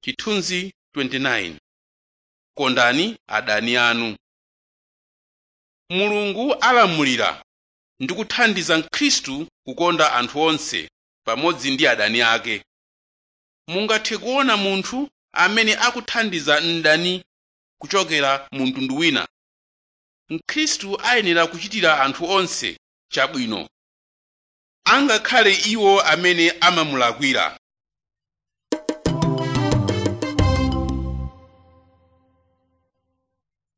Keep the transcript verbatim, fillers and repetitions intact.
Chithunzi twenty nine. Kondani adani anu. Mulungu alamulira ndi kuthandiza Mkhristu kukonda anthu onse pamodzi ndi adani ake. Mungathe kuona munthu amene akuthandiza mdani kuchokera mu mtundu wina. Mkhristu ayenera kuchitira anthu onse chabwino, angakhale iwo amene amamulakwira.